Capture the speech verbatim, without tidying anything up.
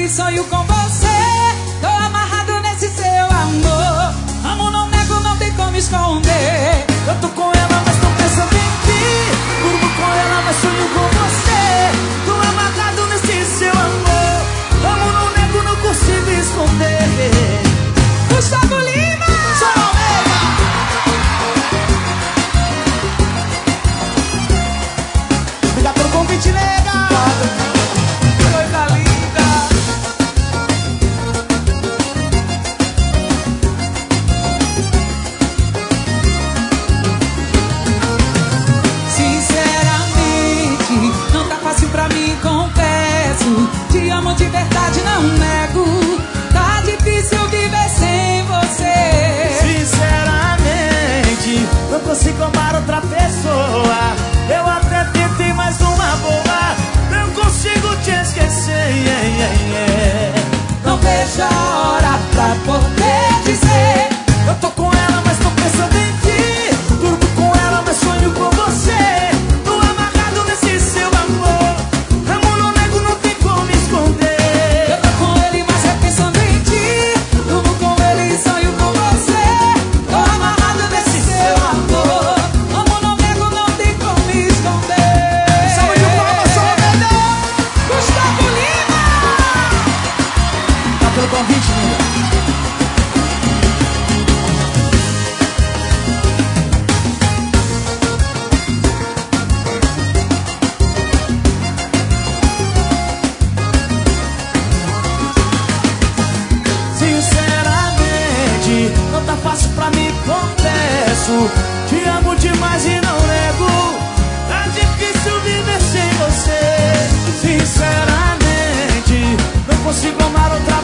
ele e sonho com você. Tô amarrado nesse seu amor. Amo, não nego, não tem como esconder. Eu tô com ela, mas tô pensando em ti. Durmo com ela, mas sonho com você. Tô amarrado nesse seu amor. Amo, não nego, não consigo esconder. Gustavo Lima! Sou Omega! Obrigado pelo convite, nega! Coisa linda! Sinceramente, não tá fácil pra mim, confesso. Te amo de verdade, não nego. Tá difícil viver sem você. Sinceramente, não consigo amar outra pessoa. Eu até tentei mais uma boa. Não consigo te esquecer. Yeah, yeah, yeah. Não vejo a hora pra poder dizer. Eu tô com ela, mas tô pensando em ti. Durmo com ela, mas sonho com você. Tô amarrado nesse seu amor. Amo, não nego, não tem como esconder. Eu tô com ele, mas é pensando em ti. Durmo com ele e sonho com você. Tô amarrado nesse seu amor. Amo, não nego, não tem como esconder. Salve de palmas, sou Omega! Gustavo Lima! Tá pelo convite, linda. Sinceramente, não tá fácil pra mim, confesso. Te amo demais e não nego. Tá difícil viver sem você. Sinceramente, não consigo amar outra